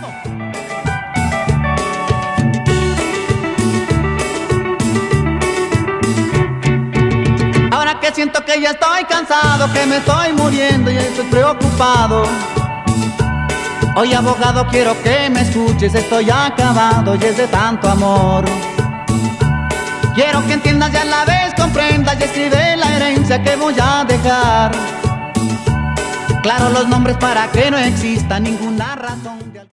Ahora que siento que ya estoy cansado, que me estoy muriendo y estoy preocupado. Oye, abogado, quiero que me escuches, estoy acabado y es de tanto amor. Quiero que entiendas y a la vez comprendas y escribe la herencia que voy a dejar. Claro, los nombres para que no exista ninguna razón.